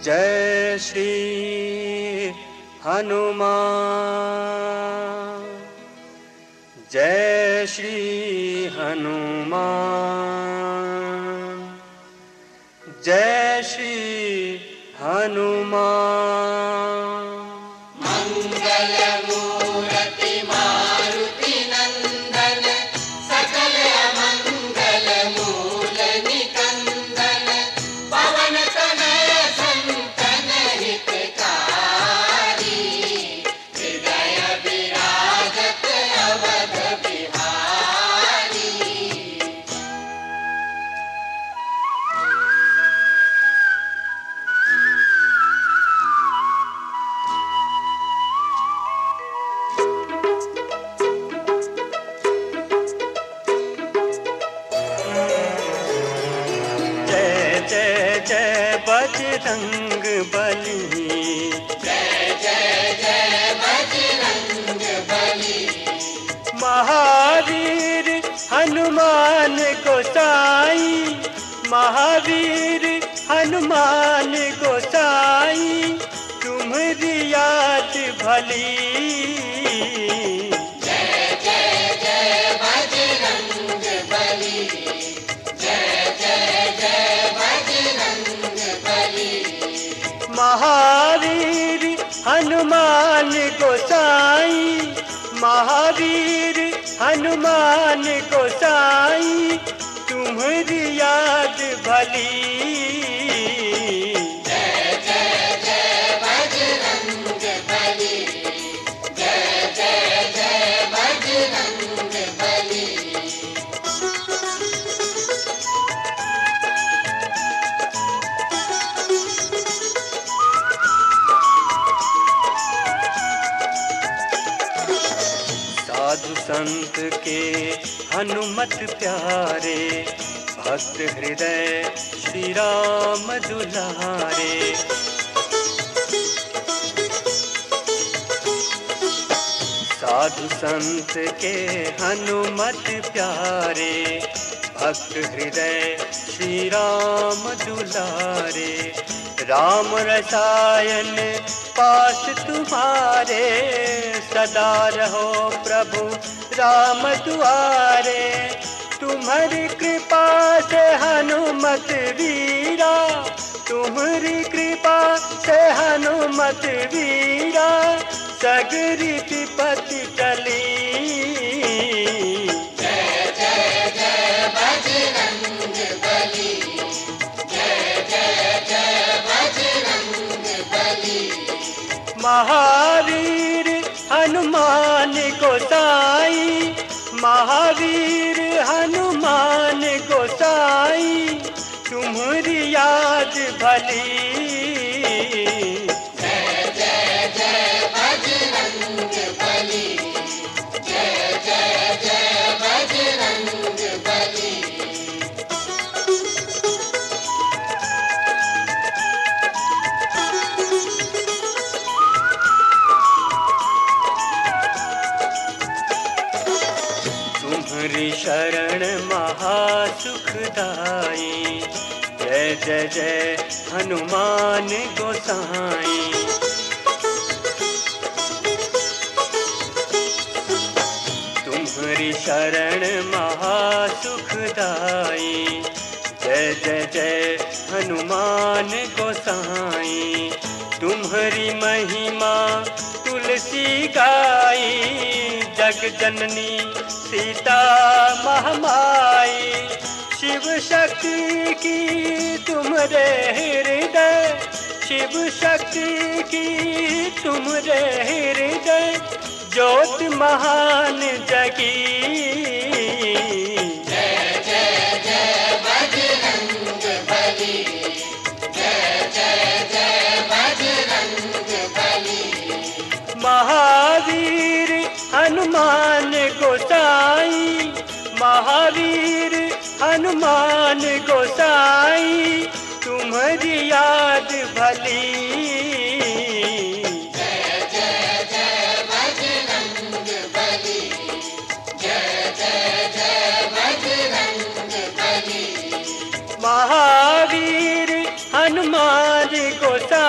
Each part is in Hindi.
जय श्री हनुमान, जय श्री हनुमान, जय श्री हनुमान। मंगल मूर्ति मारुति नंदन, सकल मंगल मूल निकंदन, पवन तनय संतन हितकारी, हृदय विराजत अवध बिहारी। जय बजरंग बली, जय जय जय बजरंग बली। महावीर हनुमान गोसाई, महावीर हनुमान गोसाई, तुम्हारी याद भली। जय जय जय बजरंग बली, जय जय जय बजरंग बली। महावीर हनुमान गोसाई, महावीर हनुमान गोसाई, तुम्हारी याद भली। जय जय जय बजरंग बली, जय जय जय बजरंग बली। साधु संत के हनुमत प्यारे, भक्त हृदय श्री राम दुलारे। साधु संत के हनुमत प्यारे, भक्त हृदय श्री राम दुलारे। राम रसायन पास तुम्हारे, सदा रहो प्रभु राम दुआरे। तुम्हारी कृपा से हनुमत वीरा, तुम्हारी कृपा से हनुमत वीरा, सगरी विपत्ति टली। जय जय जय बजरंग बली, जय जय जय बजरंग बली। महावीर हनुमान गोसाई, महावीर हनुमान गोसाई, तुम्हारी याद भली। जय जय जय बजरंग बली, जय जय जय बजरंग बली। तुम्हारी शरण महासुखदाई, जय जय जय हनुमान गोसाई। तुम्हारी शरण महासुखदाई, जय जय जय हनुमान गोसाई। तुम्हारी महिमा तुलसी गाई, जग जननी सीता महामाई। शिव शक्ति की तुम्हारे हृदय, शिव शक्ति की तुम्हारे हृदय, ज्योत महान जगी। जय जय जय बजरंग बली, जय जय जय बजरंग बली। महावीर हनुमान गोसाई, महावीर हनुमान गोसाई, तुम्हारी याद भली। जय जय जय बजरंग बली, जय जय जय बजरंग बली। महावीर हनुमान गोसाई।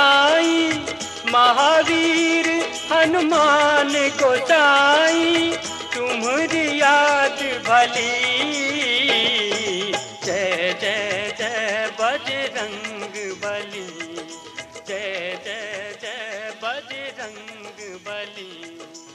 महावीर हनुमान गोसाई तुम्हारी याद भली। जय जय जय बजरंग बली, जय जय जय बजरंग बली।